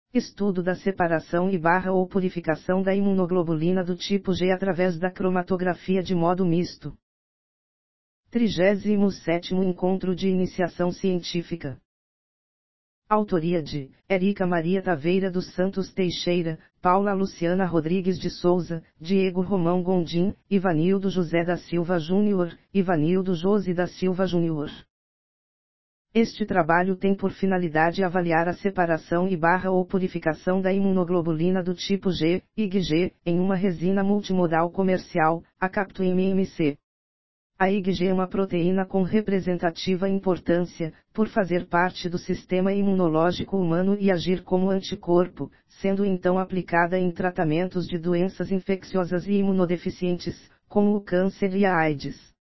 Estudo da separação ou purificação da imunoglobulina do tipo G através da cromatografia de modo misto. 37º Encontro de Iniciação Científica. Autoria de Érica Maria Taveira dos Santos Teixeira, Paula Luciana Rodrigues de Souza, Diego Romão Gondim, Ivanildo José da Silva Júnior, Ivanildo Josi da Silva Júnior. Este trabalho tem por finalidade avaliar a separação ou purificação da imunoglobulina do tipo G, IgG, em uma resina multimodal comercial, a Capto-MMC. A IgG é uma proteína com representativa importância, por fazer parte do sistema imunológico humano e agir como anticorpo, sendo então aplicada em tratamentos de doenças infecciosas e imunodeficientes, como o câncer e a AIDS.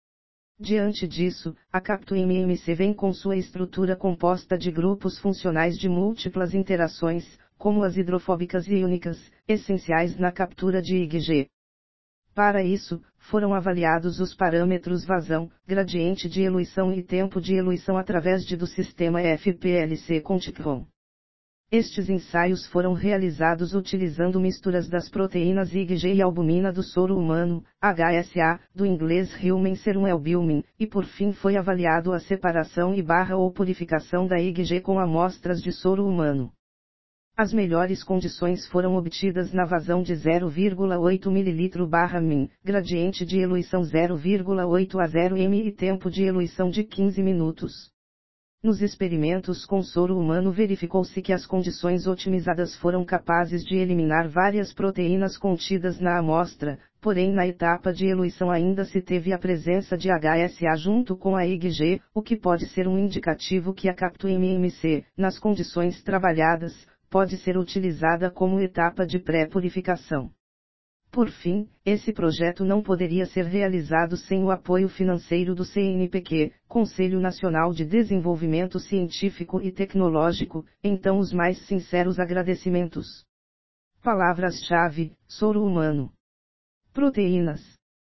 Diante disso, a Capto-MMC vem com sua estrutura composta de grupos funcionais de múltiplas interações, como as hidrofóbicas e íonicas, essenciais na captura de IgG. Para isso, foram avaliados os parâmetros vazão, gradiente de eluição e tempo de eluição através do sistema FPLC Quanticron. Estes ensaios foram realizados utilizando misturas das proteínas IgG e albumina do soro humano, HSA, do inglês Human Serum Albumin, e por fim foi avaliado a separação ou purificação da IgG com amostras de soro humano. As melhores condições foram obtidas na vazão de 0,8 ml/min, gradiente de eluição 0,8 a 0 m e tempo de eluição de 15 minutos. Nos experimentos com soro humano verificou-se que as condições otimizadas foram capazes de eliminar várias proteínas contidas na amostra, porém na etapa de eluição ainda se teve a presença de HSA junto com a IgG, o que pode ser um indicativo que a Capto-MMC, nas condições trabalhadas, pode ser utilizada como etapa de pré-purificação. Por fim, esse projeto não poderia ser realizado sem o apoio financeiro do CNPq, Conselho Nacional de Desenvolvimento Científico e Tecnológico, então os mais sinceros agradecimentos. Palavras-chave: soro humano, proteínas,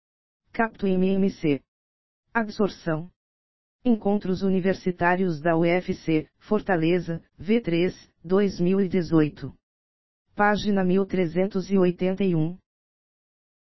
Capto-MMC, absorção. Encontros Universitários da UFC, Fortaleza, V3, 2018. Página 1381.